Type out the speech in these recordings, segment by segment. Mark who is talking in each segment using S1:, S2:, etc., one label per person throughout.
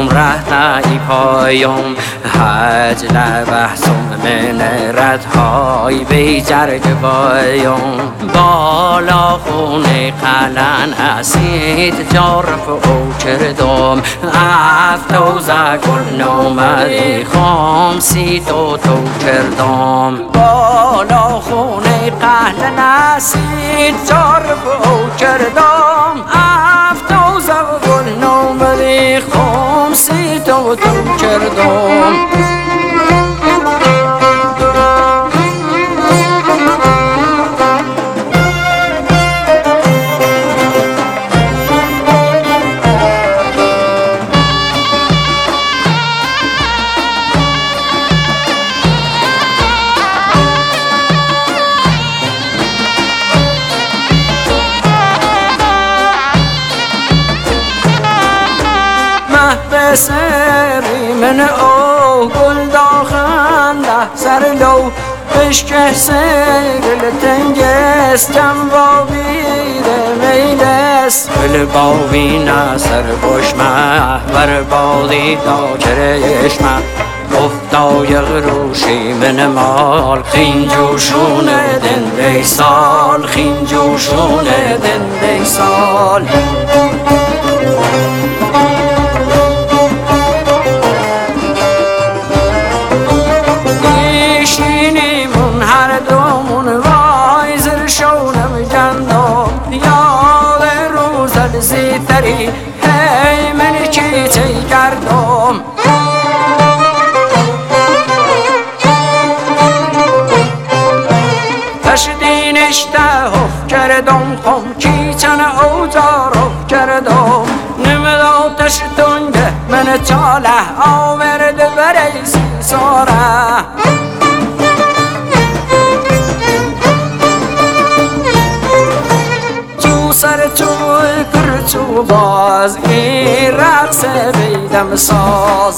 S1: پیام رهنی پایم حج لبحثم من ردهای بی جرگ بایم بالا خونه قلن اسید جارف او کردم افتوزه گل نومدی خامسی تو کردم بالا خونه قلن اسید جارف او کردم افتوزه گل نومدی خامسی تو کردم سری من او گل داخنده سر لو بشکه سگل تنگستم با بیده میلست بل باوینه سر بشمه بر بادی دا چرشمه افتای غروشی من مال خین جوشون دنده سال خین جوشون دنده سال زیتری هی من چی کردم تشدینش تهف کردم خم کیچن اوزارف کردم نمدا تشتونگه من چاله آورده بریسی ساره سر چوی کرچو باز این رقص بیدم ساز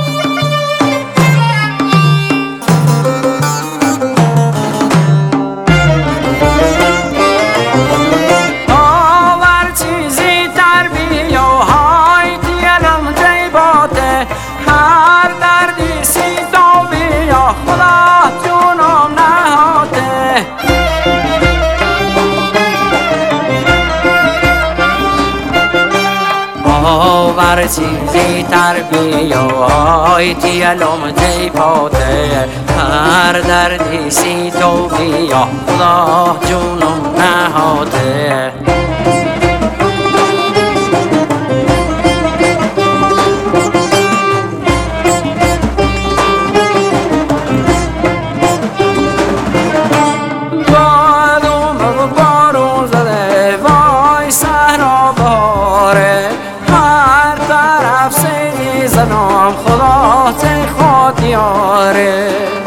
S1: آور چیزی تر بیا های دیلم جیباته هر دردی سی تو بیا خدا جونم نهاته آور چیزی تر بیای دیلم جیباته هر دردی سی تو بیا خدا جونم نهاده بارون زده وای صحرا باره هر طرف سیدی زنم خدا تی خود یاره